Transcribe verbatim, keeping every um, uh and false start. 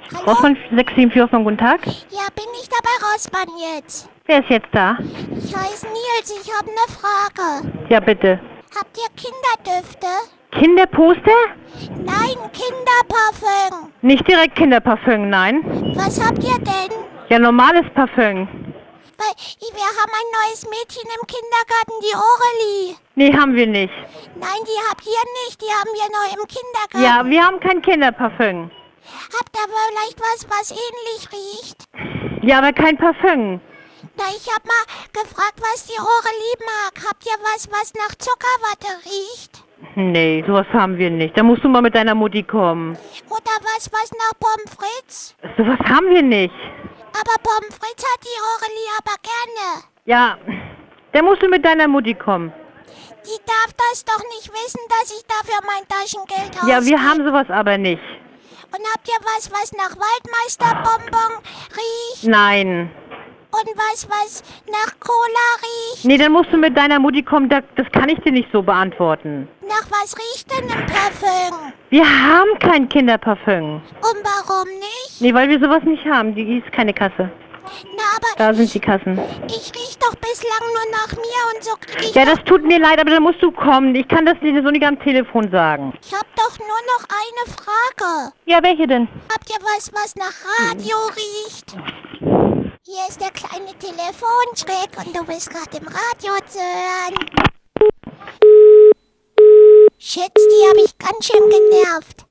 Hallo? Rossmann sechs sieben vier, Rossmann, guten Tag. Ja, bin ich da bei Rossmann jetzt? Wer ist jetzt da? Ich heiße Nils, ich habe eine Frage. Ja, bitte. Habt ihr Kinderdüfte? Kinderposter? Nein, Kinderparfüm. Nicht direkt Kinderparfüm, nein. Was habt ihr denn? Ja, normales Parfüm. Weil wir haben ein neues Mädchen im Kindergarten, die Aurelie. Nee, haben wir nicht. Nein, die habt ihr nicht, die haben wir neu im Kindergarten. Ja, wir haben kein Kinderparfüm. Habt ihr vielleicht was, was ähnlich riecht? Ja, aber kein Parfüm. Na, ich hab mal gefragt, was die Aurelie mag. Habt ihr was, was nach Zuckerwatte riecht? Nee, sowas haben wir nicht. Da musst du mal mit deiner Mutti kommen. Oder was, was nach Pommes frites? Sowas haben wir nicht. Aber Pommes frites hat die Aurelie aber gerne. Ja, da musst du mit deiner Mutti kommen. Die darf das doch nicht wissen, dass ich dafür mein Taschengeld ausgebe. Ja, wir haben sowas aber nicht. Und habt ihr was, was nach Waldmeisterbonbon riecht? Nein. Und was, was nach Cola riecht? Nee, dann musst du mit deiner Mutti kommen. Das, das kann ich dir nicht so beantworten. Nach was riecht denn ein Parfüm? Wir haben kein Kinderparfüm. Und warum nicht? Nee, weil wir sowas nicht haben. Die ist keine Kasse. Na, aber Da sind die Kassen. ich riech doch bislang nur nach mir und so krieg ich Ja, doch, das tut mir leid, aber dann musst du kommen. Ich kann das dir so nicht am Telefon sagen. ich hab doch nur noch eine Frage. Ja, welche denn? Habt ihr was, was nach Radio riecht? Hier ist der kleine Telefonschreck und du bist gerade im Radio zu hören. Schätz, die hab ich ganz schön genervt.